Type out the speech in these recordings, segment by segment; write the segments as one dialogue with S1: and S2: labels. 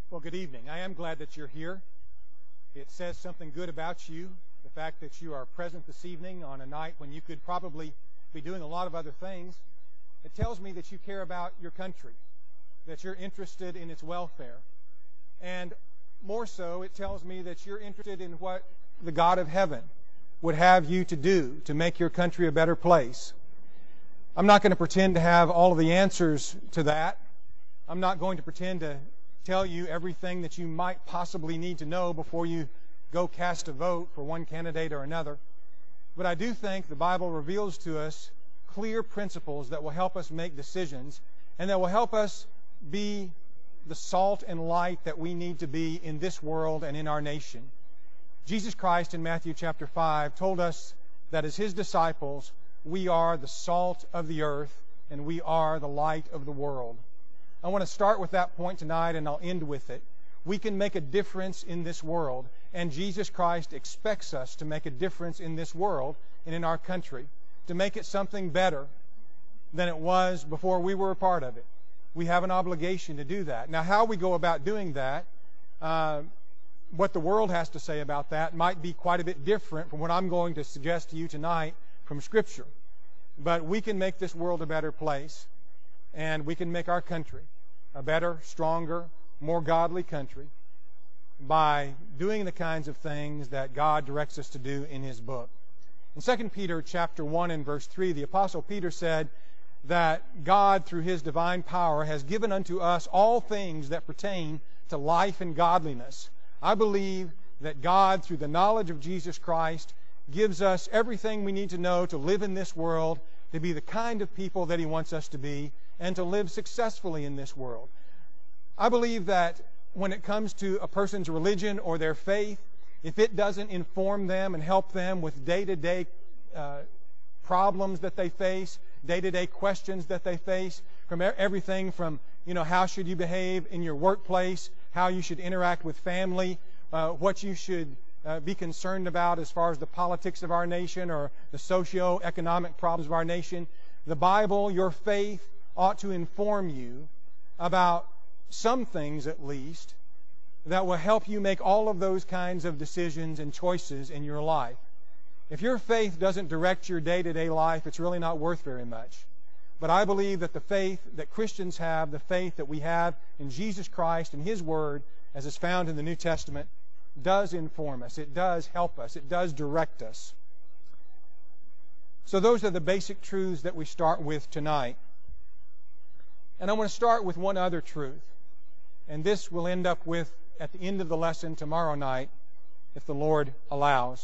S1: Well, good evening. I am glad that you're here. It says something good about you, the fact that you are present this evening on a night when you could probably be doing a lot of other things. It tells me that you care about your country, that you're interested in its welfare. And more so, it tells me that you're interested in what the God of heaven would have you to do to make your country a better place. I'm not going to pretend to have all of the answers to that. I'm not going to pretend to tell you everything that you might possibly need to know before you go cast a vote for one candidate or another. But I do think the Bible reveals to us clear principles that will help us make decisions and that will help us be the salt and light that we need to be in this world and in our nation. Jesus Christ in Matthew chapter 5 told us that as His disciples, we are the salt of the earth and we are the light of the world. I want to start with that point tonight and I'll end with it. We can make a difference in this world, and Jesus Christ expects us to make a difference in this world and in our country, to make it something better than it was before we were a part of it. We have an obligation to do that. Now, how we go about doing that, what the world has to say about that might be quite a bit different from what I'm going to suggest to you tonight from Scripture. But we can make this world a better place, and we can make our country a better, stronger, more godly country by doing the kinds of things that God directs us to do in His book. In 2 Peter chapter 1 and verse 3, the Apostle Peter said that God, through His divine power, has given unto us all things that pertain to life and godliness. I believe that God, through the knowledge of Jesus Christ, gives us everything we need to know to live in this world, to be the kind of people that He wants us to be, and to live successfully in this world. I believe that when it comes to a person's religion or their faith, if it doesn't inform them and help them with day-to-day problems that they face, day-to-day questions that they face, from everything from, how should you behave in your workplace, how you should interact with family, what you should be concerned about as far as the politics of our nation or the socio-economic problems of our nation. The Bible, your faith, ought to inform you about some things at least that will help you make all of those kinds of decisions and choices in your life. If your faith doesn't direct your day-to-day life, it's really not worth very much. But I believe that the faith that Christians have, the faith that we have in Jesus Christ and His Word, as is found in the New Testament, does inform us. It does help us. It does direct us. So those are the basic truths that we start with tonight. And I want to start with one other truth. And this we'll end up with at the end of the lesson tomorrow night, if the Lord allows.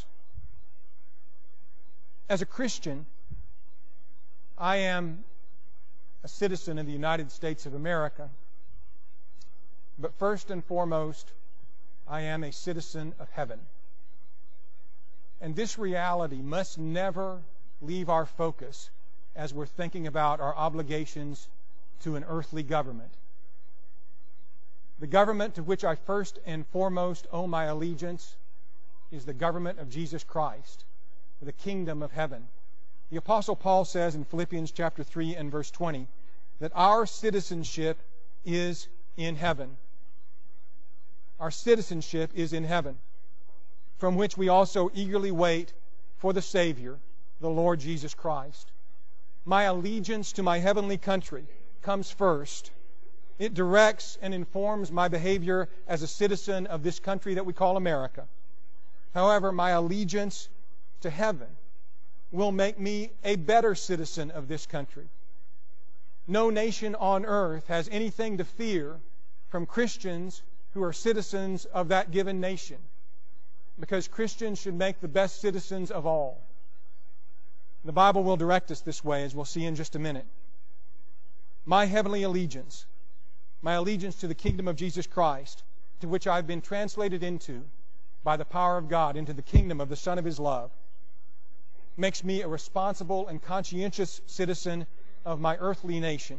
S1: As a Christian, I am a citizen of the United States of America. But first and foremost, I am a citizen of heaven. And this reality must never leave our focus as we're thinking about our obligations to an earthly government. The government to which I first and foremost owe my allegiance is the government of Jesus Christ, the kingdom of heaven. The Apostle Paul says in Philippians chapter 3 and verse 20 that our citizenship is in heaven. Our citizenship is in heaven, from which we also eagerly wait for the Savior, the Lord Jesus Christ. My allegiance to my heavenly country comes first. It directs and informs my behavior as a citizen of this country that we call America. However, my allegiance to heaven will make me a better citizen of this country. No nation on earth has anything to fear from Christians who are citizens of that given nation, because Christians should make the best citizens of all. The Bible will direct us this way, as we'll see in just a minute. My heavenly allegiance, my allegiance to the kingdom of Jesus Christ, to which I've been translated into by the power of God, into the kingdom of the Son of His love, makes me a responsible and conscientious citizen of my earthly nation.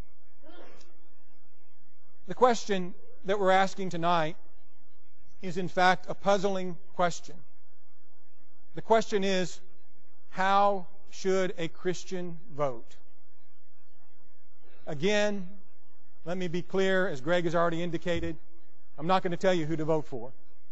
S1: The question that we're asking tonight is in fact a puzzling question. The question is, how should a Christian vote? Again, let me be clear, as Greg has already indicated, I'm not going to tell you who to vote for.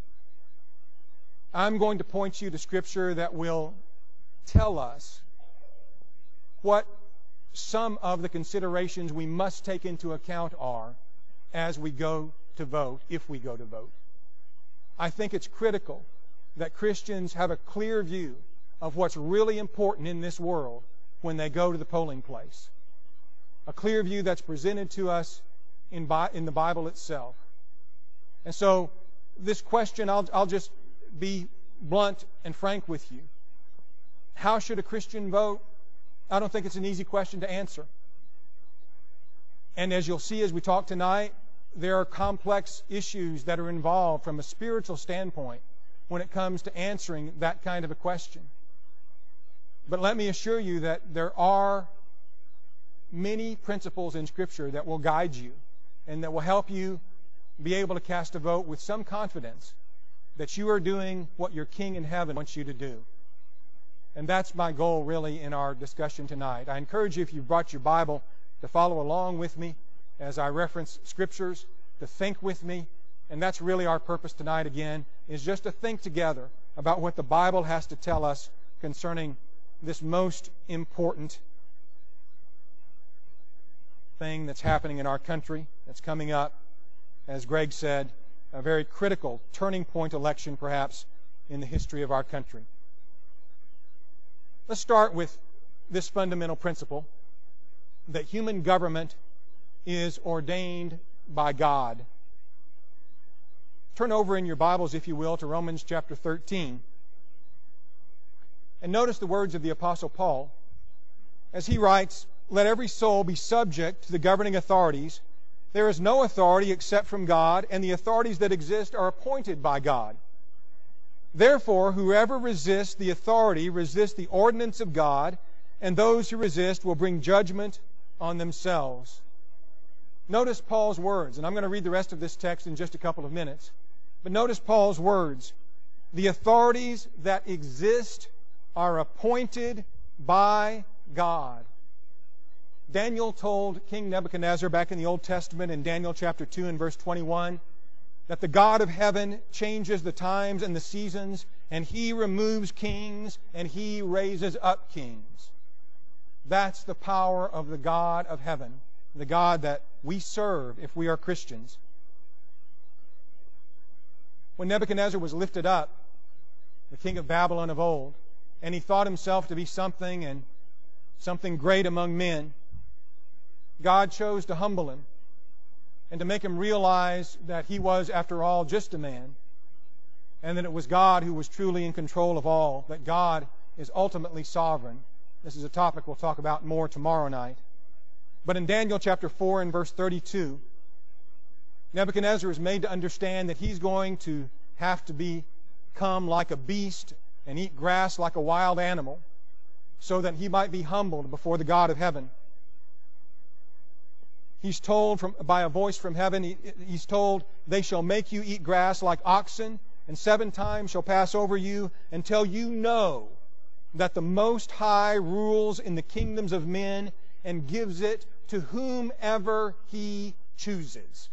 S1: I'm going to point you to Scripture that will tell us what some of the considerations we must take into account are as we go to vote, if we go to vote. I think it's critical that Christians have a clear view of what's really important in this world when they go to the polling place. A clear view that's presented to us in the Bible itself. And so this question, I'll just be blunt and frank with you. How should a Christian vote? I don't think it's an easy question to answer. And as you'll see as we talk tonight, there are complex issues that are involved from a spiritual standpoint when it comes to answering that kind of a question. But let me assure you that there are many principles in Scripture that will guide you and that will help you be able to cast a vote with some confidence that you are doing what your King in heaven wants you to do. And that's my goal really in our discussion tonight. I encourage you, if you've brought your Bible, to follow along with me as I reference Scriptures, to think with me. And that's really our purpose tonight again, is just to think together about what the Bible has to tell us concerning this most important thing that's happening in our country, that's coming up, as Greg said, a very critical turning point election perhaps in the history of our country. Let's start with this fundamental principle that human government is ordained by God. Turn over in your Bibles, if you will, to Romans chapter 13. And notice the words of the Apostle Paul as he writes, "Let every soul be subject to the governing authorities. There is no authority except from God, and the authorities that exist are appointed by God. Therefore, whoever resists the authority resists the ordinance of God, and those who resist will bring judgment on themselves." Notice Paul's words, and I'm going to read the rest of this text in just a couple of minutes. But notice Paul's words. The authorities that exist are appointed by God. Daniel told King Nebuchadnezzar back in the Old Testament in Daniel chapter 2 and verse 21 that the God of heaven changes the times and the seasons, and He removes kings and He raises up kings. That's the power of the God of heaven, the God that we serve if we are Christians. When Nebuchadnezzar was lifted up, the king of Babylon of old, and he thought himself to be something great among men, God chose to humble him and to make him realize that he was, after all, just a man, and that it was God who was truly in control of all, that God is ultimately sovereign. This is a topic we'll talk about more tomorrow night. But in Daniel chapter 4 and verse 32, Nebuchadnezzar is made to understand that he's going to have to become like a beast and eat grass like a wild animal so that he might be humbled before the God of heaven. He's told by a voice from heaven, he's told, "They shall make you eat grass like oxen, and 7 times shall pass over you until you know that the Most High rules in the kingdoms of men and gives it to whomever He chooses."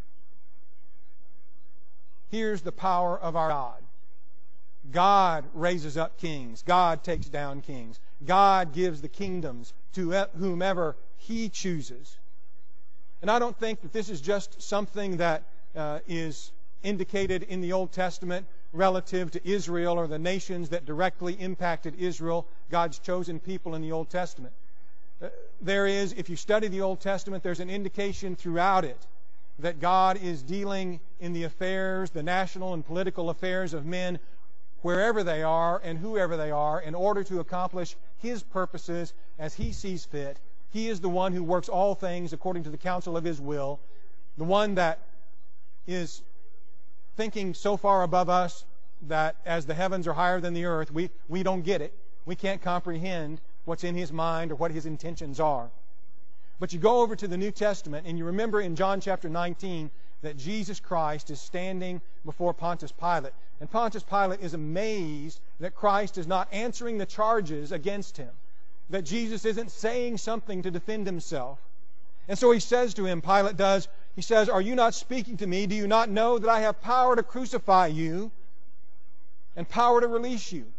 S1: Here's the power of our God. God raises up kings. God takes down kings. God gives the kingdoms to whomever He chooses. And I don't think that this is just something that is indicated in the Old Testament relative to Israel or the nations that directly impacted Israel, God's chosen people in the Old Testament. There is, if you study the Old Testament, there's an indication throughout it that God is dealing in the affairs, the national and political affairs of men, wherever they are and whoever they are, in order to accomplish His purposes as He sees fit. He is the one who works all things according to the counsel of His will, the one that is thinking so far above us that as the heavens are higher than the earth, we don't get it. We can't comprehend what's in His mind or what His intentions are. But you go over to the New Testament and you remember in John chapter 19 that Jesus Christ is standing before Pontius Pilate. And Pontius Pilate is amazed that Christ is not answering the charges against him, that Jesus isn't saying something to defend himself. And so he says to him, Pilate does, he says, "Are you not speaking to me? Do you not know that I have power to crucify you and power to release you?"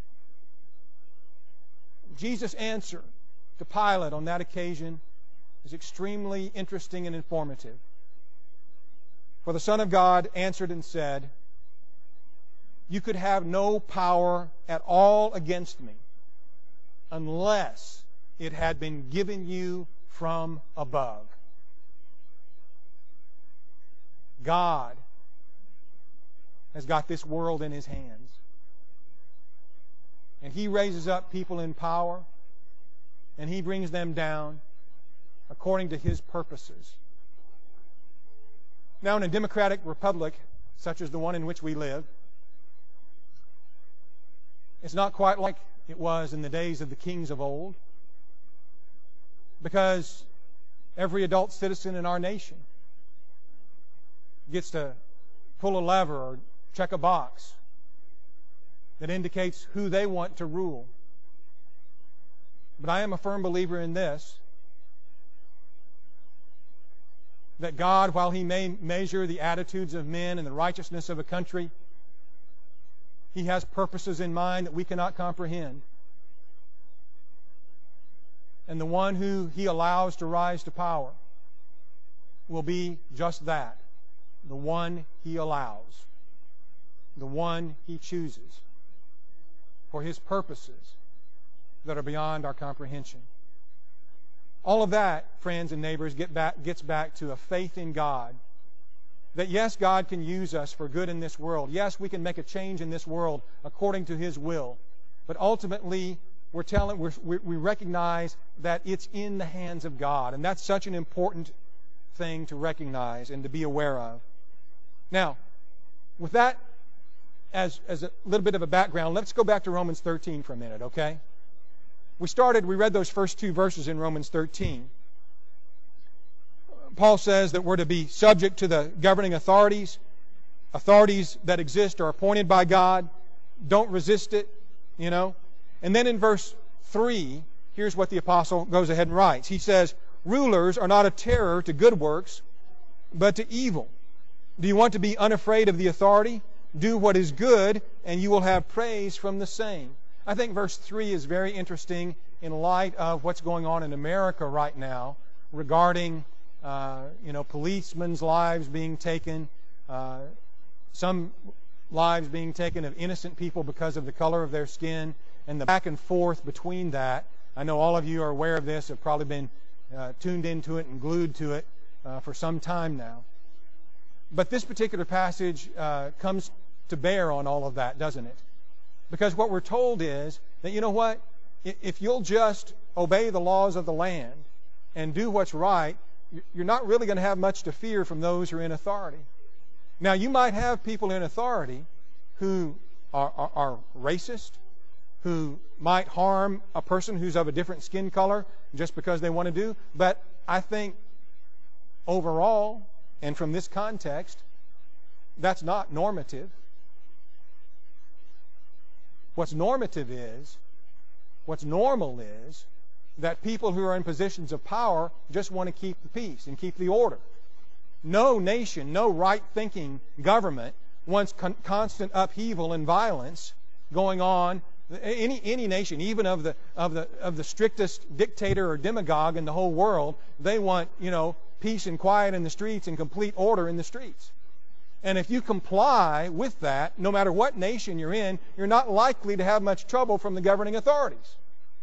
S1: Jesus' answer to Pilate on that occasion is extremely interesting and informative. For the Son of God answered and said, "You could have no power at all against me unless it had been given you from above." God has got this world in His hands. And He raises up people in power, and He brings them down according to His purposes. Now, in a democratic republic, such as the one in which we live, it's not quite like it was in the days of the kings of old, because every adult citizen in our nation gets to pull a lever or check a box that indicates who they want to rule. But I am a firm believer in this, that God, while He may measure the attitudes of men and the righteousness of a country, He has purposes in mind that we cannot comprehend. And the one who He allows to rise to power will be just that, the one He allows, the one He chooses for His purposes that are beyond our comprehension. All of that, friends and neighbors, gets back to a faith in God. That yes, God can use us for good in this world. Yes, we can make a change in this world according to His will. But ultimately, we recognize that it's in the hands of God. And that's such an important thing to recognize and to be aware of. Now, with that as a little bit of a background, let's go back to Romans 13 for a minute, okay? We read those first two verses in Romans 13. Paul says that we're to be subject to the governing authorities. Authorities that exist are appointed by God. Don't resist it, you know. And then in verse 3, here's what the apostle goes ahead and writes. He says, "Rulers are not a terror to good works, but to evil. Do you want to be unafraid of the authority? Do what is good, and you will have praise from the same." I think verse 3 is very interesting in light of what's going on in America right now regarding, policemen's lives being taken, some lives being taken of innocent people because of the color of their skin, and the back and forth between that. I know all of you are aware of this, have probably been tuned into it and glued to it for some time now. But this particular passage comes to bear on all of that, doesn't it? Because what we're told is that, you know what? If you'll just obey the laws of the land and do what's right, you're not really going to have much to fear from those who are in authority. Now, you might have people in authority who are racist, who might harm a person who's of a different skin color just because they want to do. But I think overall, and from this context, that's not normative. What's normal is that people who are in positions of power just want to keep the peace and keep the order. No nation, no right-thinking government wants constant upheaval and violence going on. Any nation, even of the strictest dictator or demagogue in the whole world, they want, peace and quiet in the streets and complete order in the streets. And if you comply with that, no matter what nation you're in, you're not likely to have much trouble from the governing authorities.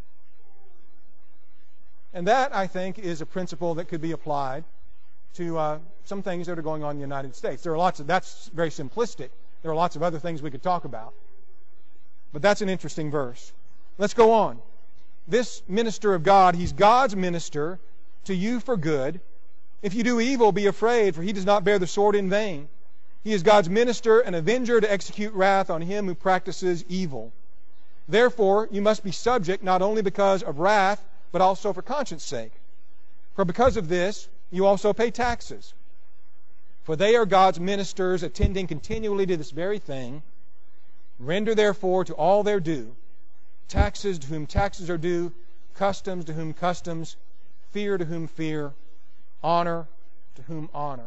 S1: And that, I think, is a principle that could be applied to some things that are going on in the United States. That's very simplistic. There are lots of other things we could talk about. But that's an interesting verse. Let's go on. This minister of God, he's God's minister to you for good. If you do evil, be afraid, for he does not bear the sword in vain. He is God's minister and avenger to execute wrath on him who practices evil. Therefore, you must be subject not only because of wrath, but also for conscience sake. For because of this, you also pay taxes. For they are God's ministers, attending continually to this very thing. Render therefore to all their due, taxes to whom taxes are due, customs to whom customs, fear to whom fear, Honor to whom honor.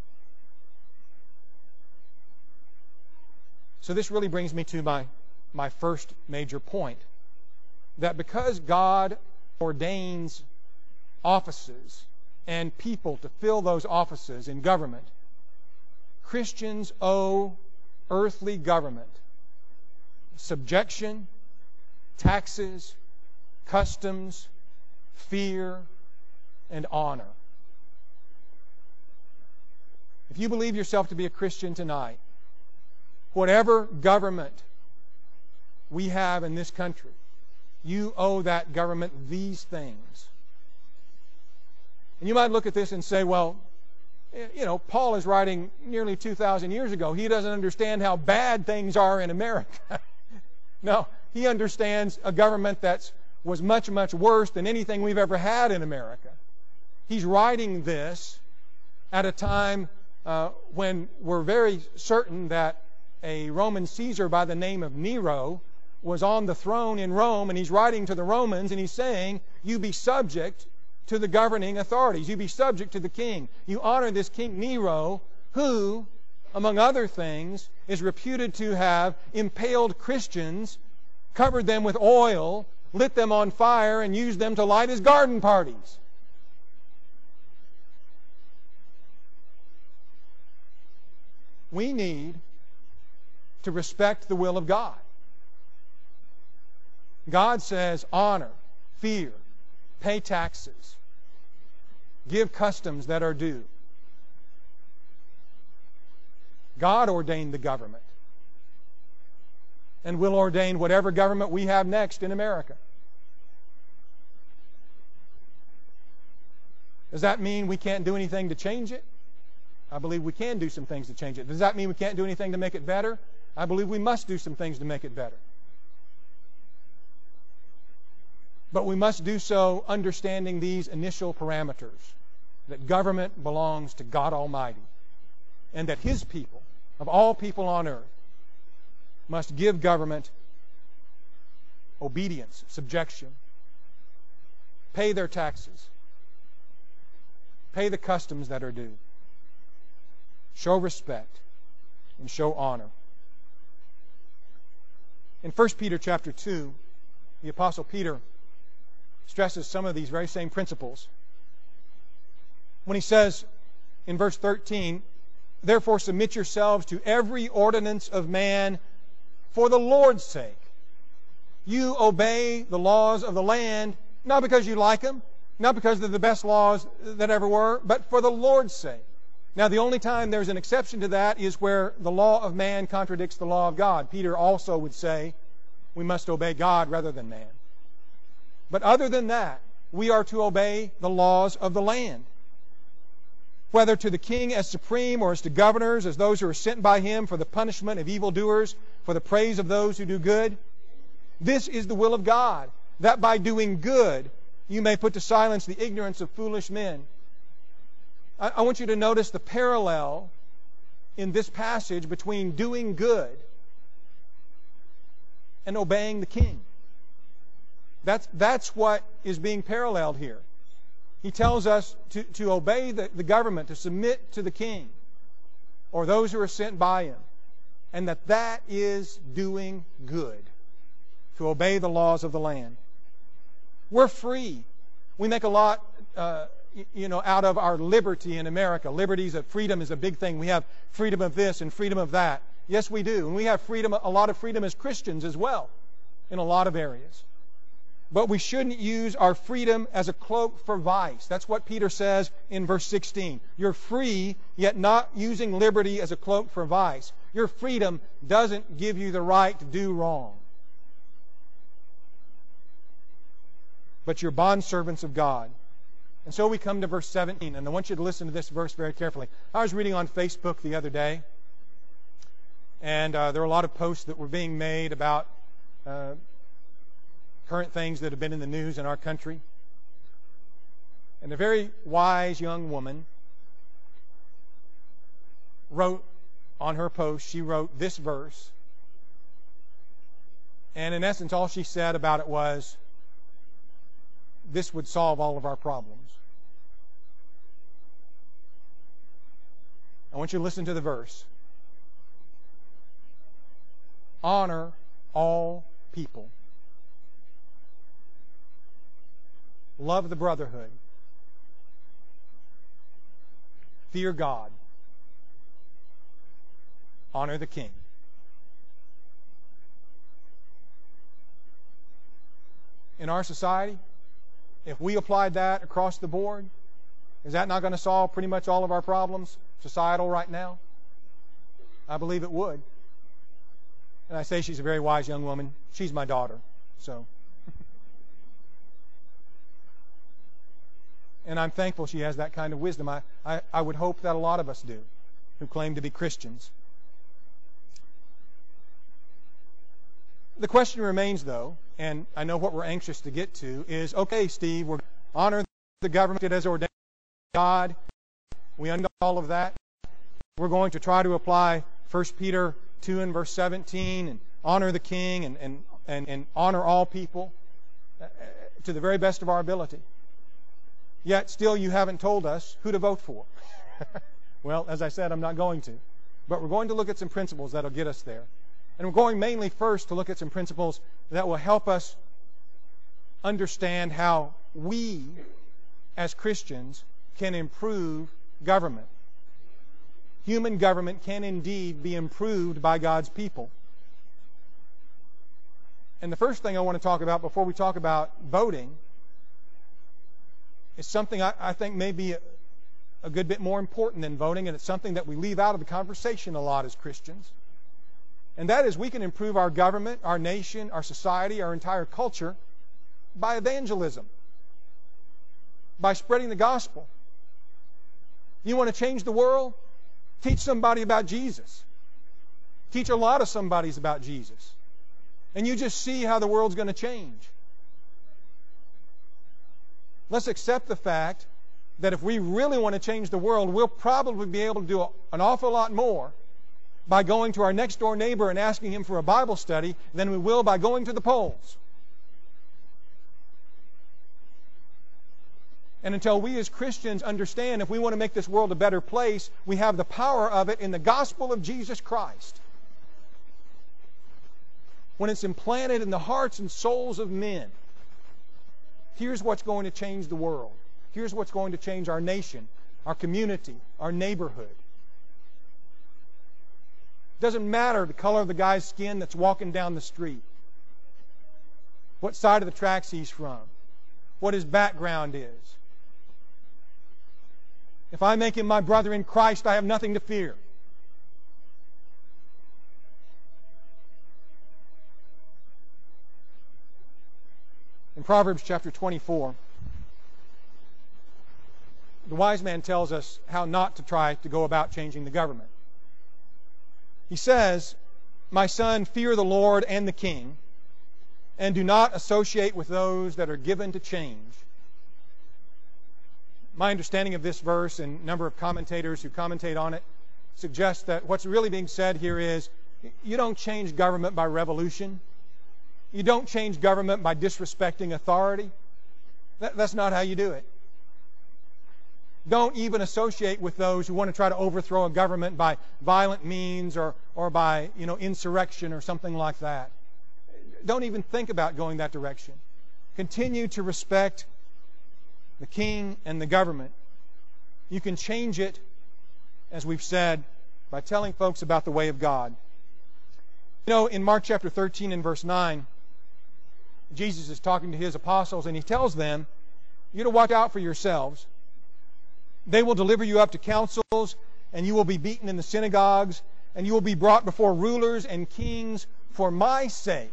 S1: So this really brings me to my first major point, that because God ordains offices and people to fill those offices in government, Christians owe earthly government subjection, taxes, customs, fear, and honor. If you believe yourself to be a Christian tonight, whatever government we have in this country, you owe that government these things. And you might look at this and say, well, Paul is writing nearly 2,000 years ago. He doesn't understand how bad things are in America. No, he understands a government that was much, much worse than anything we've ever had in America. He's writing this at a time when we're very certain that a Roman Caesar by the name of Nero was on the throne in Rome, and he's writing to the Romans, and he's saying, you be subject to the governing authorities. You be subject to the king. You honor this King Nero, who, among other things, is reputed to have impaled Christians, covered them with oil, lit them on fire, and used them to light his garden parties. We need to respect the will of God. God says honor, fear, pay taxes, give customs that are due. God ordained the government and will ordain whatever government we have next in America. Does that mean we can't do anything to change it? I believe we can do some things to change it. Does that mean we can't do anything to make it better? I believe we must do some things to make it better. But we must do so understanding these initial parameters, that government belongs to God Almighty, and that His people, of all people on earth, must give government obedience, subjection, pay their taxes, pay the customs that are due, show respect, and show honor. In 1 Peter chapter 2, the Apostle Peter stresses some of these very same principles when he says in verse 13, therefore submit yourselves to every ordinance of man for the Lord's sake. You obey the laws of the land, not because you like them, not because they're the best laws that ever were, but for the Lord's sake. Now, the only time there's an exception to that is where the law of man contradicts the law of God. Peter also would say we must obey God rather than man. But other than that, we are to obey the laws of the land. Whether to the king as supreme or as to governors, as those who are sent by him for the punishment of evildoers, for the praise of those who do good. This is the will of God, that by doing good you may put to silence the ignorance of foolish men. I want you to notice the parallel in this passage between doing good and obeying the king. That's what is being paralleled here. He tells us to obey the government, to submit to the king or those who are sent by him, and that is doing good, to obey the laws of the land. We're free. We make a lot out of our liberty in America. Freedom is a big thing. We have freedom of this and freedom of that. Yes, we do. And we have a lot of freedom as Christians as well in a lot of areas. But we shouldn't use our freedom as a cloak for vice. That's what Peter says in verse 16. You're free, yet not using liberty as a cloak for vice. Your freedom doesn't give you the right to do wrong. But you're bondservants of God. And so we come to verse 17, and I want you to listen to this verse very carefully. I was reading on Facebook the other day, and there were a lot of posts that were being made about current things that have been in the news in our country. And a very wise young woman wrote on her post, she wrote this verse. And in essence, all she said about it was, this would solve all of our problems. I want you to listen to the verse. Honor all people. Love the brotherhood. Fear God. Honor the king. In our society, if we applied that across the board, is that not going to solve pretty much all of our problems societal right now? I believe it would. And I say she's a very wise young woman. She's my daughter. So. And I'm thankful she has that kind of wisdom. I would hope that a lot of us do who claim to be Christians. The question remains, though, and I know what we're anxious to get to, is, okay, Steve, we're going to honor the government as ordained by God. We understand all of that. We're going to try to apply 1 Peter 2 and verse 17 and honor the king and honor all people to the very best of our ability. Yet still you haven't told us who to vote for. Well, as I said, I'm not going to. But we're going to look at some principles that will get us there. And we're going mainly first to look at some principles that will help us understand how we, as Christians, can improve government. Human government can indeed be improved by God's people. And the first thing I want to talk about before we talk about voting is something I think may be a good bit more important than voting, and it's something that we leave out of the conversation a lot as Christians. And that is, we can improve our government, our nation, our society, our entire culture by evangelism, by spreading the gospel. You want to change the world? Teach somebody about Jesus. Teach a lot of somebodies about Jesus. And you just see how the world's going to change. Let's accept the fact that if we really want to change the world, we'll probably be able to do an awful lot more by going to our next door neighbor and asking him for a Bible study than we will by going to the polls. And until we as Christians understand if we want to make this world a better place, we have the power of it in the gospel of Jesus Christ. When it's implanted in the hearts and souls of men, here's what's going to change the world. Here's what's going to change our nation, our community, our neighborhood. It doesn't matter the color of the guy's skin that's walking down the street, what side of the tracks he's from, what his background is. If I make him my brother in Christ, I have nothing to fear. In Proverbs chapter 24, the wise man tells us how not to try to go about changing the government. He says, "My son, fear the Lord and the king, and do not associate with those that are given to change." My understanding of this verse, and a number of commentators who commentate on it, suggests that what's really being said here is, you don't change government by revolution. You don't change government by disrespecting authority. That's not how you do it. Don't even associate with those who want to try to overthrow a government by violent means or by insurrection or something like that. Don't even think about going that direction. Continue to respect the king and the government. You can change it, as we've said, by telling folks about the way of God. In Mark chapter 13 and verse 9, Jesus is talking to his apostles, and he tells them, you're to watch out for yourselves. They will deliver you up to councils, and you will be beaten in the synagogues, and you will be brought before rulers and kings for my sake.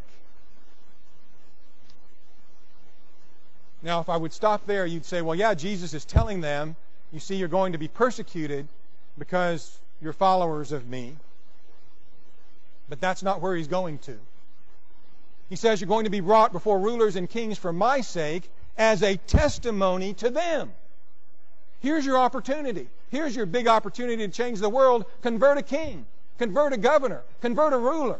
S1: Now, if I would stop there, you'd say, well, yeah, Jesus is telling them, you see, you're going to be persecuted because you're followers of me. But that's not where he's going to. He says you're going to be brought before rulers and kings for my sake as a testimony to them. Here's your opportunity. Here's your big opportunity to change the world. Convert a king. Convert a governor. Convert a ruler.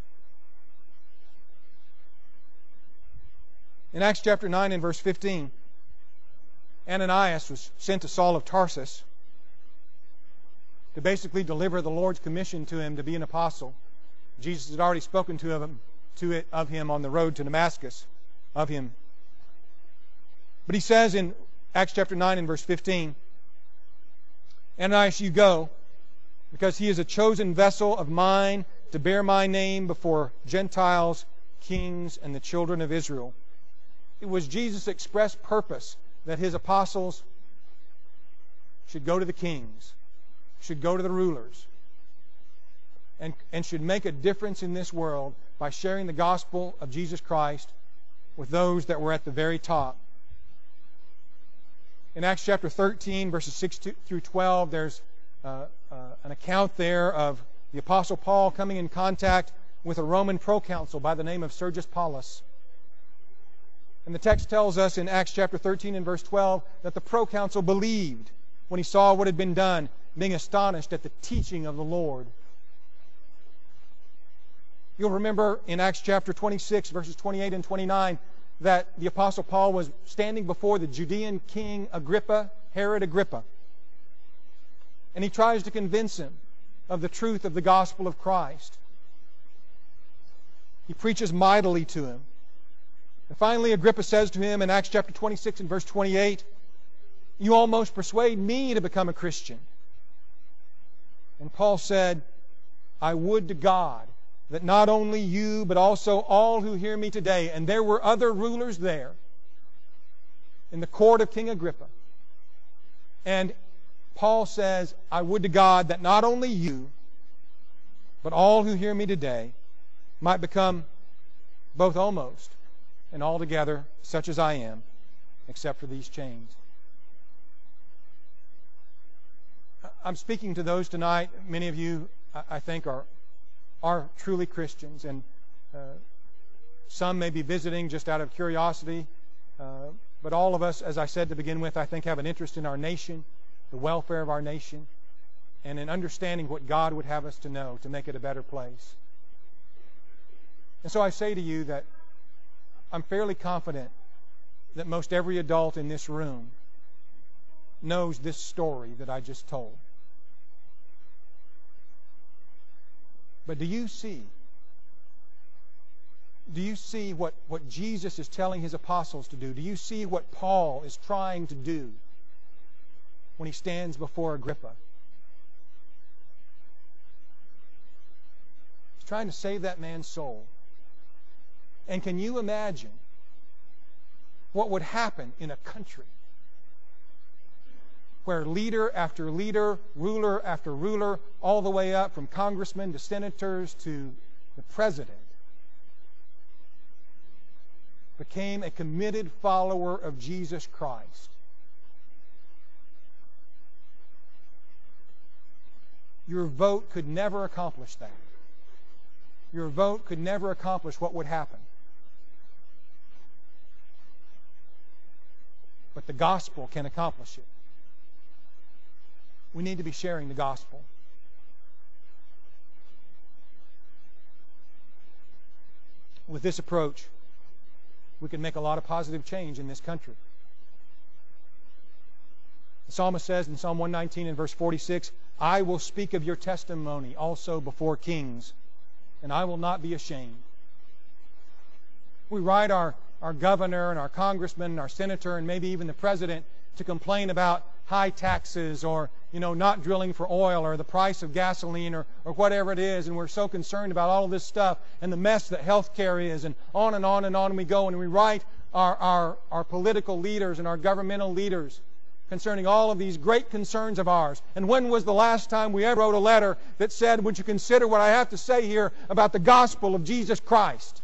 S1: In Acts chapter 9 and verse 15, Ananias was sent to Saul of Tarsus. to basically deliver the Lord's commission to him to be an apostle. Jesus had already spoken of him on the road to Damascus, of him. But he says in Acts chapter 9 and verse 15, Ananias, you go, because he is a chosen vessel of mine to bear my name before Gentiles, kings, and the children of Israel. It was Jesus' express purpose that his apostles should go to the kings, should go to the rulers, and should make a difference in this world by sharing the gospel of Jesus Christ with those that were at the very top. In Acts chapter 13, verses 6 through 12, there's an account there of the Apostle Paul coming in contact with a Roman proconsul by the name of Sergius Paulus. And the text tells us in Acts chapter 13 and verse 12 that the proconsul believed when he saw what had been done, being astonished at the teaching of the Lord. You'll remember in Acts chapter 26, verses 28 and 29, that the Apostle Paul was standing before the Judean king Agrippa, Herod Agrippa. And he tries to convince him of the truth of the gospel of Christ. He preaches mightily to him. And finally, Agrippa says to him in Acts chapter 26 and verse 28, you almost persuade me to become a Christian. And Paul said, I would to God that not only you, but also all who hear me today, and there were other rulers there in the court of King Agrippa. And Paul says, I would to God that not only you, but all who hear me today might become both almost and altogether such as I am, except for these chains. I'm speaking to those tonight. Many of you, I think, are truly Christians, and some may be visiting just out of curiosity. But all of us, as I said to begin with, I think have an interest in our nation, the welfare of our nation, and in understanding what God would have us to know to make it a better place. And so I say to you that I'm fairly confident that most every adult in this room knows this story that I just told. But do you see what Jesus is telling his apostles to do? Do you see what Paul is trying to do when he stands before Agrippa? He's trying to save that man's soul. And can you imagine what would happen in a country where leader after leader, ruler after ruler, all the way up from congressmen to senators to the president, became a committed follower of Jesus Christ? Your vote could never accomplish that. Your vote could never accomplish what would happen. But the gospel can accomplish it. We need to be sharing the gospel. With this approach, we can make a lot of positive change in this country. The psalmist says in Psalm 119 and verse 46, I will speak of your testimony also before kings, and I will not be ashamed. We write our governor and our congressman and our senator and maybe even the president to complain about high taxes or, not drilling for oil or the price of gasoline or whatever it is, and we're so concerned about all of this stuff and the mess that healthcare is, and on and on and on we go, and we write our political leaders and our governmental leaders concerning all of these great concerns of ours. And when was the last time we ever wrote a letter that said, would you consider what I have to say here about the gospel of Jesus Christ?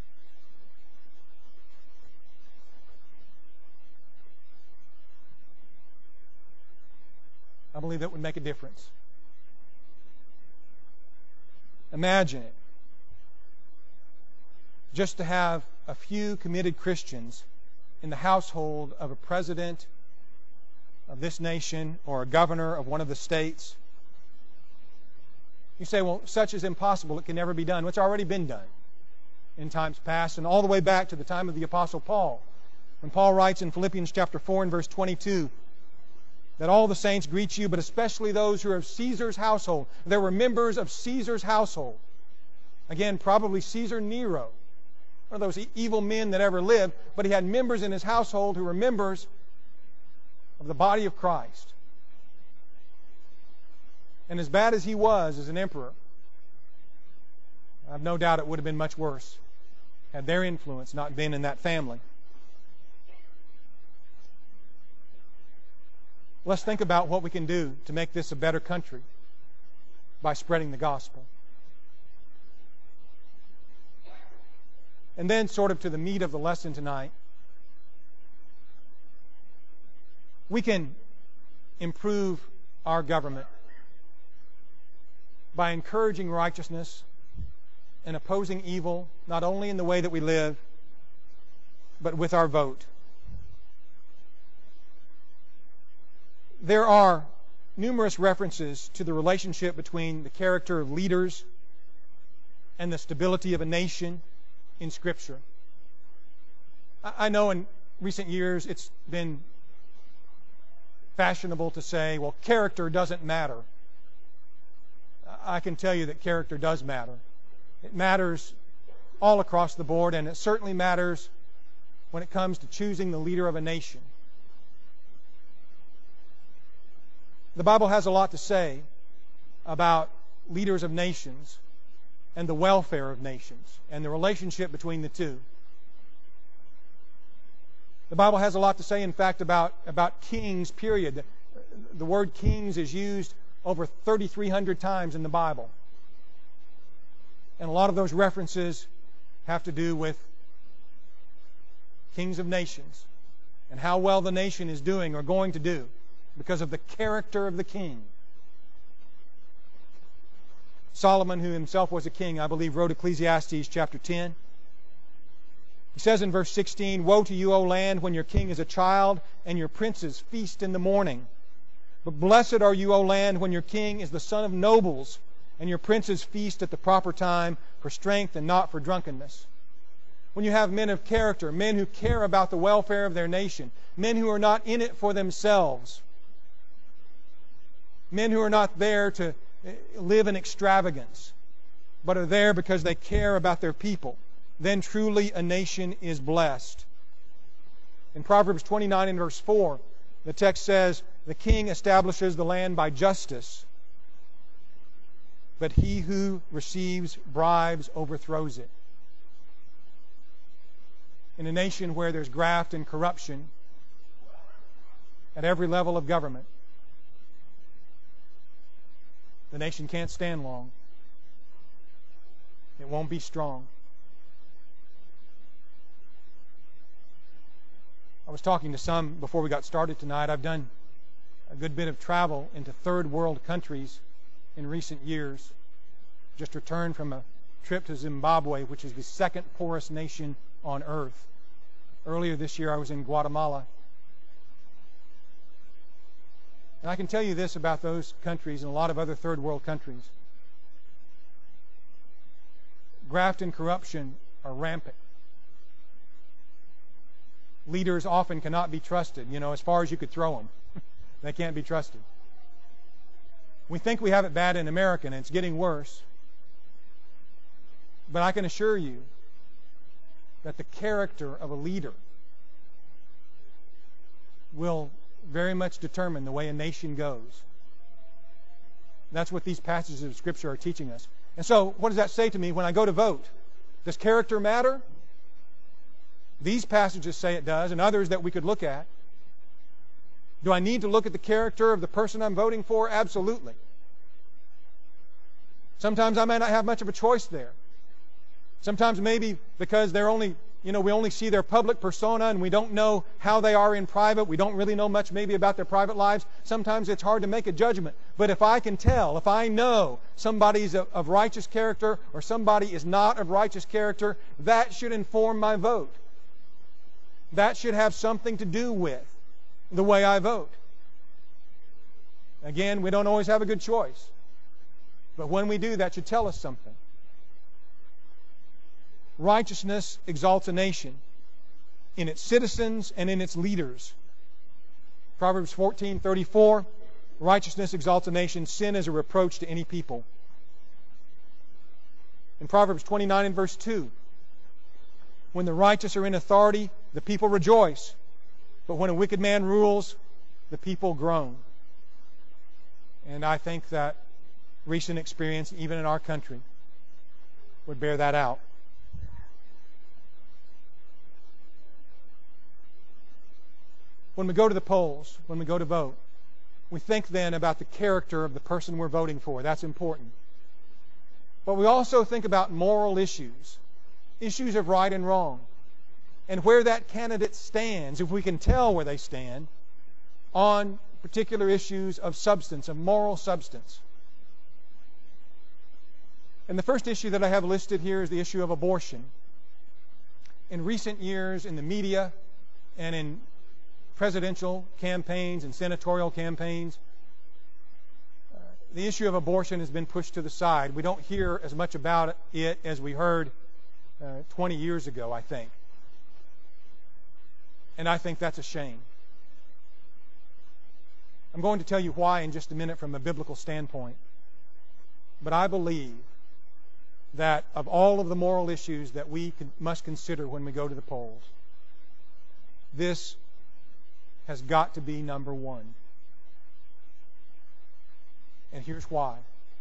S1: I believe that would make a difference. Imagine it. Just to have a few committed Christians in the household of a president of this nation or a governor of one of the states. You say, well, such is impossible. It can never be done. Well, it's already been done in times past, and all the way back to the time of the Apostle Paul. When Paul writes in Philippians chapter 4 and verse 22, that all the saints greet you, but especially those who are of Caesar's household. There were members of Caesar's household. Again, probably Caesar Nero, one of those evil men that ever lived, but he had members in his household who were members of the body of Christ. And as bad as he was as an emperor, I have no doubt it would have been much worse had their influence not been in that family. Let's think about what we can do to make this a better country by spreading the gospel. And then sort of to the meat of the lesson tonight, we can improve our government by encouraging righteousness and opposing evil, not only in the way that we live, but with our vote. There are numerous references to the relationship between the character of leaders and the stability of a nation in Scripture. I know in recent years it's been fashionable to say, well, character doesn't matter. I can tell you that character does matter. It matters all across the board, and it certainly matters when it comes to choosing the leader of a nation. The Bible has a lot to say about leaders of nations and the welfare of nations and the relationship between the two. The Bible has a lot to say, in fact, about kings, period. The word kings is used over 3,300 times in the Bible. And a lot of those references have to do with kings of nations and how well the nation is doing or going to do because of the character of the king. Solomon, who himself was a king, I believe, wrote Ecclesiastes chapter 10. He says in verse 16, "Woe to you, O land, when your king is a child and your princes feast in the morning. But blessed are you, O land, when your king is the son of nobles and your princes feast at the proper time for strength and not for drunkenness." When you have men of character, men who care about the welfare of their nation, men who are not in it for themselves, men who are not there to live in extravagance, but are there because they care about their people, then truly a nation is blessed. In Proverbs 29 and verse 4, the text says, "The king establishes the land by justice, but he who receives bribes overthrows it." In a nation where there's graft and corruption at every level of government, the nation can't stand long. It won't be strong. I was talking to some before we got started tonight. I've done a good bit of travel into third world countries in recent years. Just returned from a trip to Zimbabwe, which is the second poorest nation on earth. Earlier this year I was in Guatemala. And I can tell you this about those countries and a lot of other third world countries. Graft and corruption are rampant. Leaders often cannot be trusted, as far as you could throw them. They can't be trusted. We think we have it bad in America, and it's getting worse. But I can assure you that the character of a leader will very much determine the way a nation goes. That's what these passages of Scripture are teaching us. And so, what does that say to me when I go to vote? Does character matter? These passages say it does, and others that we could look at. Do I need to look at the character of the person I'm voting for? Absolutely. Sometimes I may not have much of a choice there. Sometimes maybe because they're only, we only see their public persona and we don't know how they are in private. We don't really know much maybe about their private lives. Sometimes it's hard to make a judgment. But if I can tell, if I know somebody's of righteous character or somebody is not of righteous character, that should inform my vote. That should have something to do with the way I vote. Again, we don't always have a good choice. But when we do, that should tell us something. Righteousness exalts a nation in its citizens and in its leaders. Proverbs 14:34, righteousness exalts a nation, sin is a reproach to any people. In Proverbs 29 and verse 2, when the righteous are in authority, the people rejoice. But when a wicked man rules, the people groan. And I think that recent experience, even in our country, would bear that out. When we go to the polls, when we go to vote, we think then about the character of the person we're voting for. That's important. But we also think about moral issues, issues of right and wrong, and where that candidate stands, if we can tell where they stand, on particular issues of substance, of moral substance. And the first issue that I have listed here is the issue of abortion. In recent years, in the media and in presidential campaigns and senatorial campaigns, the issue of abortion has been pushed to the side. We don't hear as much about it as we heard 20 years ago, I think. And I think that's a shame. I'm going to tell you why in just a minute from a biblical standpoint. But I believe that of all of the moral issues that we must consider when we go to the polls, this has got to be number one. And here's why.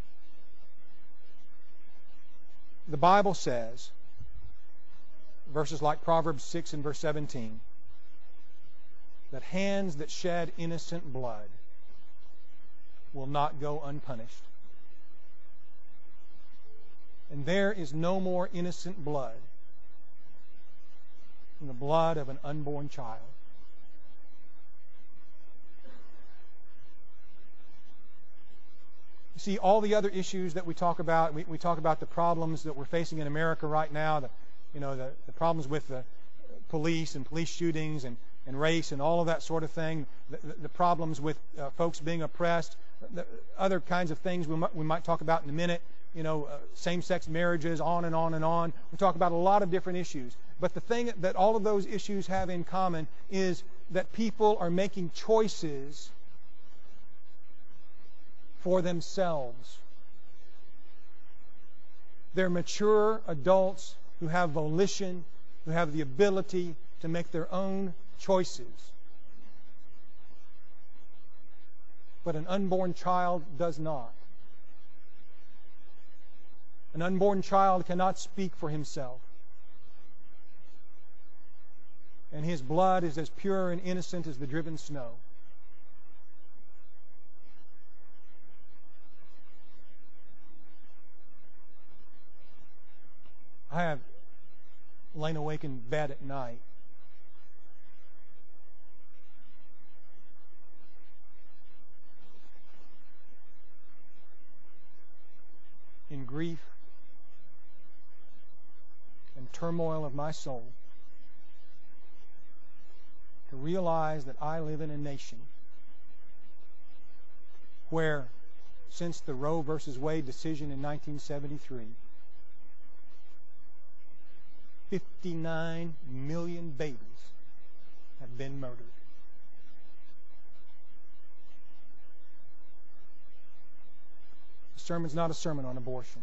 S1: The Bible says, verses like Proverbs 6 and verse 17, that hands that shed innocent blood will not go unpunished. And there is no more innocent blood than the blood of an unborn child. You see, all the other issues that we talk about, we talk about the problems that we're facing in America right now, the problems with the police and police shootings and race and all of that sort of thing, the problems with folks being oppressed, the other kinds of things we might talk about in a minute, same-sex marriages, on and on and on. We talk about a lot of different issues. But the thing that all of those issues have in common is that people are making choices for themselves. They're mature adults who have volition, who have the ability to make their own choices. But an unborn child does not. An unborn child cannot speak for himself. And his blood is as pure and innocent as the driven snow. I have lain awake in bed at night in grief and turmoil of my soul to realize that I live in a nation where, since the Roe versus Wade decision in 1973, 59 million babies have been murdered. The sermon's not a sermon on abortion.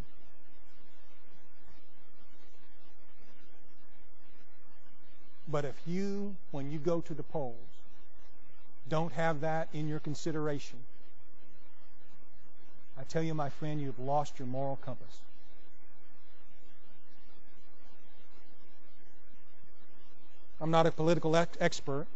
S1: But if you, when you go to the polls, don't have that in your consideration, I tell you, my friend, you've lost your moral compass. I'm not a political expert,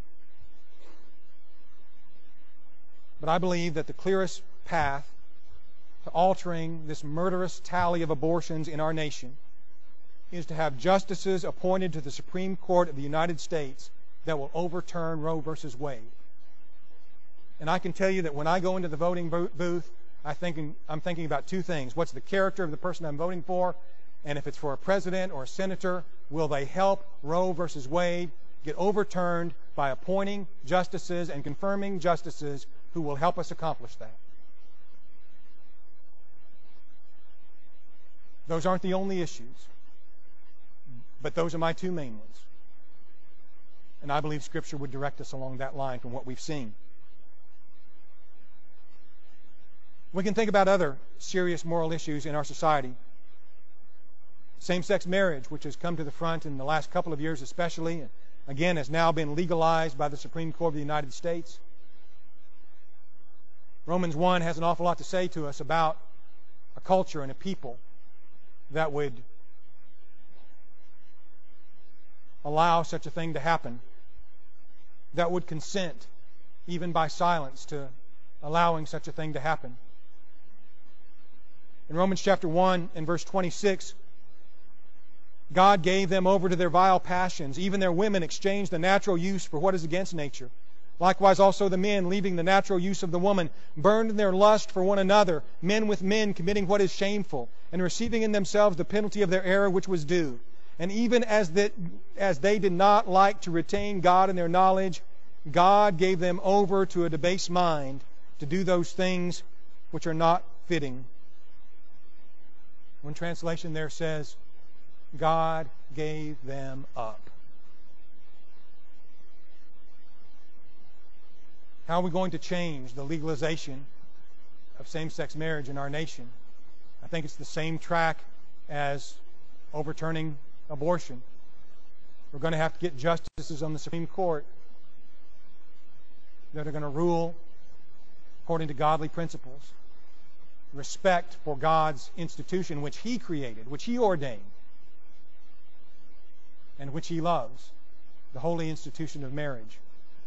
S1: but I believe that the clearest path to altering this murderous tally of abortions in our nation is to have justices appointed to the Supreme Court of the United States that will overturn Roe versus Wade. And I can tell you that when I go into the voting booth, I'm thinking about two things. What's the character of the person I'm voting for? And if it's for a president or a senator, will they help Roe versus Wade get overturned by appointing justices and confirming justices who will help us accomplish that? Those aren't the only issues, but those are my two main ones. And I believe Scripture would direct us along that line from what we've seen. We can think about other serious moral issues in our society. Same-sex marriage, which has come to the front in the last couple of years especially, and again has now been legalized by the Supreme Court of the United States. Romans 1 has an awful lot to say to us about a culture and a people that would allow such a thing to happen, that would consent, even by silence, to allowing such a thing to happen. In Romans chapter 1 and verse 26, God gave them over to their vile passions. Even their women exchanged the natural use for what is against nature. Likewise also the men, leaving the natural use of the woman, burned in their lust for one another, men with men committing what is shameful, and receiving in themselves the penalty of their error which was due. And even as they did not like to retain God in their knowledge, God gave them over to a debased mind to do those things which are not fitting. One translation there says, God gave them up. How are we going to change the legalization of same-sex marriage in our nation? I think it's the same track as overturning abortion. We're going to have to get justices on the Supreme Court that are going to rule according to godly principles. Respect for God's institution, which He created, which He ordained, and which He loves, the holy institution of marriage.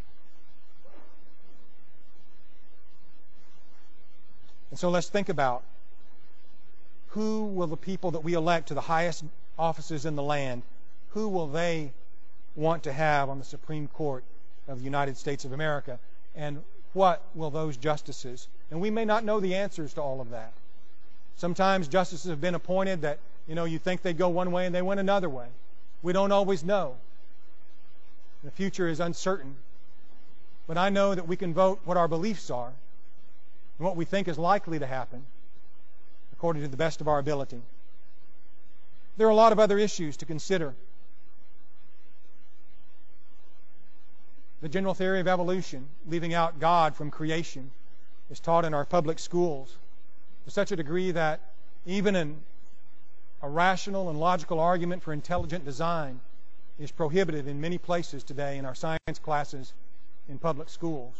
S1: And so let's think about who will the people that we elect to the highest offices in the land, who will they want to have on the Supreme Court of the United States of America, and what will those justices? And we may not know the answers to all of that. Sometimes justices have been appointed that, you think they go one way and they went another way. We don't always know. The future is uncertain. But I know that we can vote what our beliefs are and what we think is likely to happen according to the best of our ability. There are a lot of other issues to consider. The general theory of evolution, leaving out God from creation, is taught in our public schools to such a degree that even a rational and logical argument for intelligent design is prohibited in many places today in our science classes in public schools.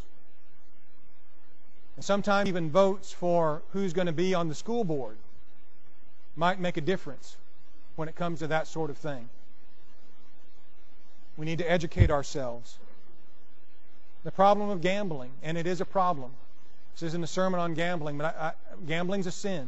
S1: And sometimes even votes for who's going to be on the school board might make a difference when it comes to that sort of thing. We need to educate ourselves. The problem of gambling, and it is a problem. This isn't a sermon on gambling, but gambling's a sin.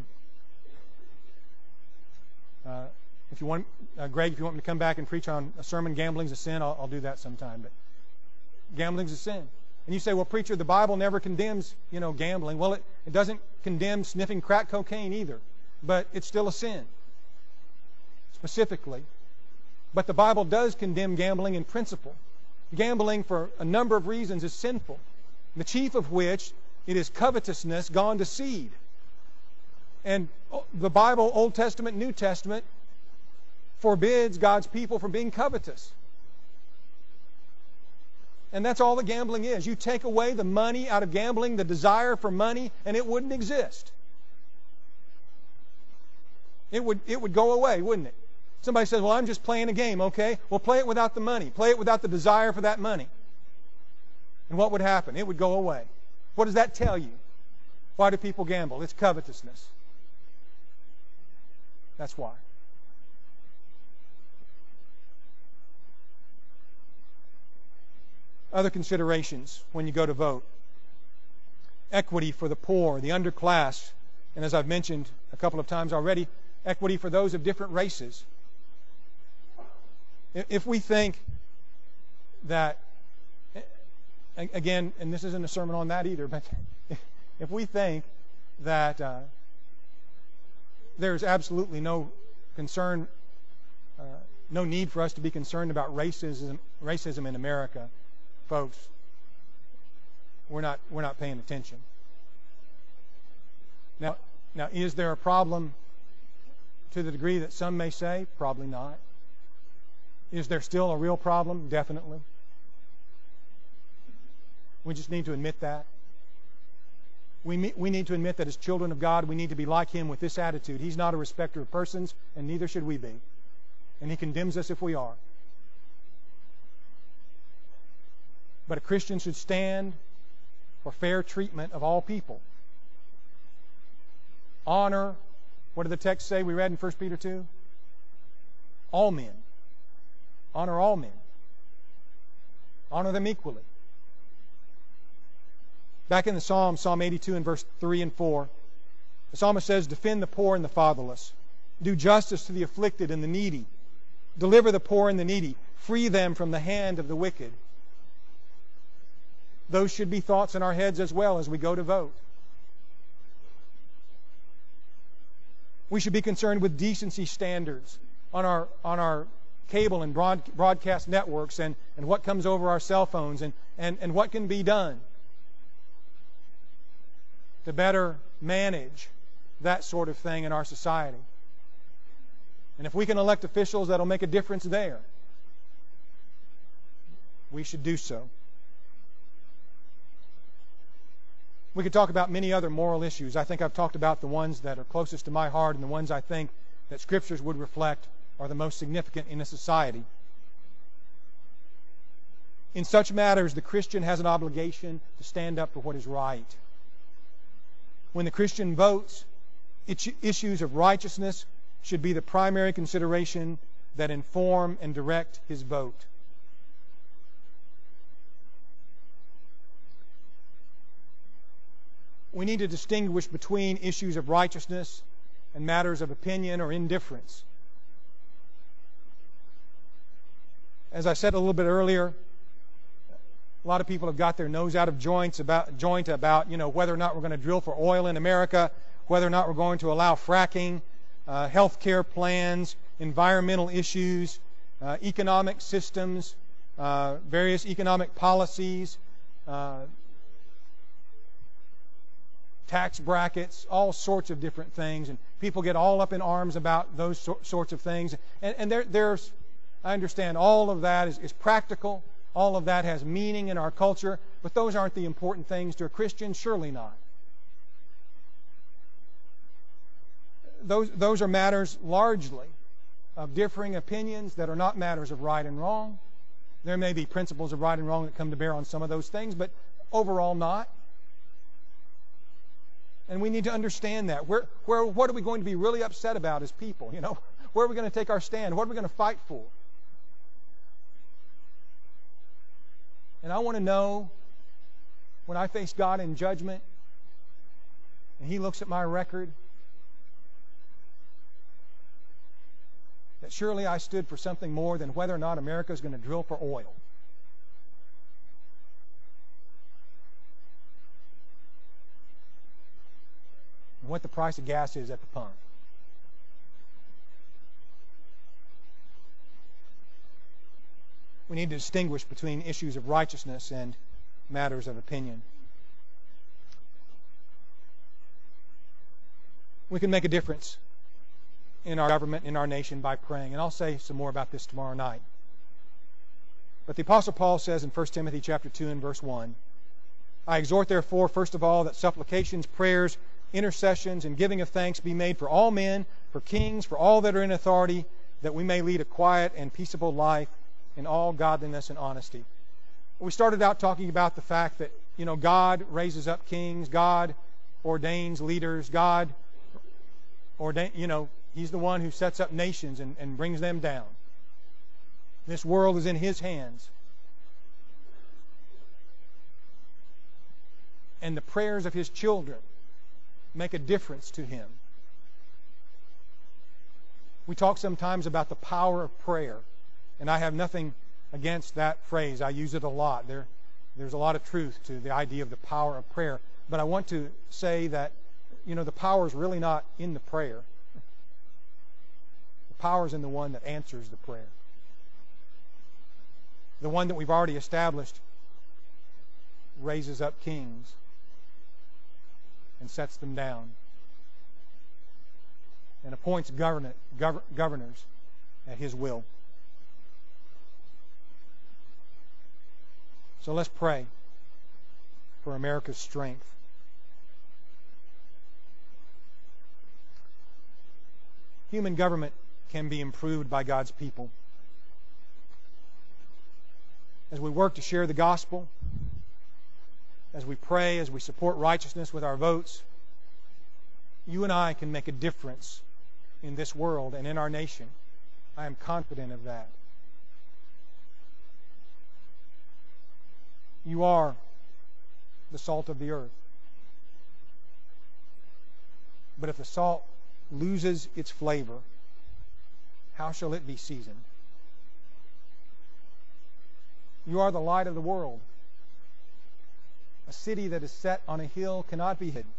S1: If you want, Greg, if you want me to come back and preach on a sermon, gambling's a sin, I'll do that sometime. But gambling's a sin. And you say, well, preacher, the Bible never condemns, gambling. Well, it doesn't condemn sniffing crack cocaine either, but it's still a sin, specifically. But the Bible does condemn gambling in principle. Gambling, for a number of reasons, is sinful. The chief of which, it is covetousness gone to seed. And the Bible, Old Testament, New Testament, forbids God's people from being covetous. And that's all that gambling is. You take away the money out of gambling, the desire for money, and it wouldn't exist. It would go away, wouldn't it? Somebody says, well, I'm just playing a game. Okay, well, play it without the money. Play it without the desire for that money. And what would happen? It would go away. What does that tell you? Why do people gamble? It's covetousness. That's why. Other considerations when you go to vote. Equity for the poor, the underclass, and as I've mentioned a couple of times already, equity for those of different races. If we think that, again, and this isn't a sermon on that either, but if we think that there's absolutely no concern, no need for us to be concerned about racism in America, folks, we're not paying attention. Now, is there a problem to the degree that some may say? Probably not. Is there still a real problem? Definitely. We just need to admit that. We need to admit that as children of God, we need to be like Him with this attitude. He's not a respecter of persons, and neither should we be. And He condemns us if we are. But a Christian should stand for fair treatment of all people. Honor, what did the text say we read in 1 Peter 2? All men. Honor all men. Honor them equally. Back in the Psalm, Psalm 82 and verse 3 and 4, the psalmist says, defend the poor and the fatherless. Do justice to the afflicted and the needy. Deliver the poor and the needy. Free them from the hand of the wicked. Those should be thoughts in our heads as well as we go to vote. We should be concerned with decency standards on our cable and broadcast networks and what comes over our cell phones and what can be done to better manage that sort of thing in our society. And if we can elect officials that'll make a difference there, we should do so. We could talk about many other moral issues. I think I've talked about the ones that are closest to my heart and the ones I think that Scriptures would reflect are the most significant in a society. In such matters, the Christian has an obligation to stand up for what is right. When the Christian votes, issues of righteousness should be the primary consideration that inform and direct his vote. We need to distinguish between issues of righteousness and matters of opinion or indifference. As I said a little bit earlier, a lot of people have got their nose out of joint about whether or not we're going to drill for oil in America, whether or not we're going to allow fracking, health care plans, environmental issues, economic systems, various economic policies, tax brackets, all sorts of different things, and people get all up in arms about those sorts of things. And there's, I understand, all of that is practical. All of that has meaning in our culture, but those aren't the important things to a Christian, surely not. Those are matters largely of differing opinions that are not matters of right and wrong. There may be principles of right and wrong that come to bear on some of those things, but overall not. And we need to understand that. What are we going to be really upset about as people? Where are we going to take our stand? What are we going to fight for? And I want to know, when I face God in judgment, and He looks at my record, that surely I stood for something more than whether or not America is going to drill for oil. And what the price of gas is at the pump. We need to distinguish between issues of righteousness and matters of opinion. We can make a difference in our government, in our nation, by praying. And I'll say some more about this tomorrow night. But the Apostle Paul says in 1 Timothy chapter 2 and verse 1, I exhort therefore, first of all, that supplications, prayers, intercessions, and giving of thanks be made for all men, for kings, for all that are in authority, that we may lead a quiet and peaceable life in all godliness and honesty. We started out talking about the fact that, God raises up kings, God ordains leaders, God He's the one who sets up nations and brings them down. This world is in His hands. And the prayers of His children make a difference to Him. We talk sometimes about the power of prayer. And I have nothing against that phrase. I use it a lot. There's a lot of truth to the idea of the power of prayer. But I want to say that, the power is really not in the prayer. The power is in the one that answers the prayer. The one that we've already established raises up kings and sets them down and appoints governors at His will. So let's pray for America's strength. Human government can be improved by God's people. As we work to share the gospel, as we pray, as we support righteousness with our votes, you and I can make a difference in this world and in our nation. I am confident of that. You are the salt of the earth. But if the salt loses its flavor, how shall it be seasoned? You are the light of the world. A city that is set on a hill cannot be hidden.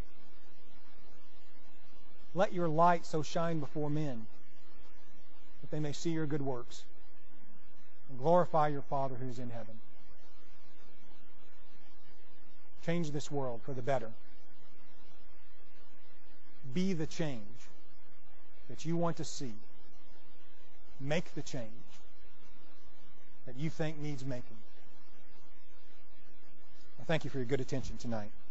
S1: Let your light so shine before men that they may see your good works and glorify your Father who is in heaven. Change this world for the better. Be the change that you want to see. Make the change that you think needs making. I thank you for your good attention tonight.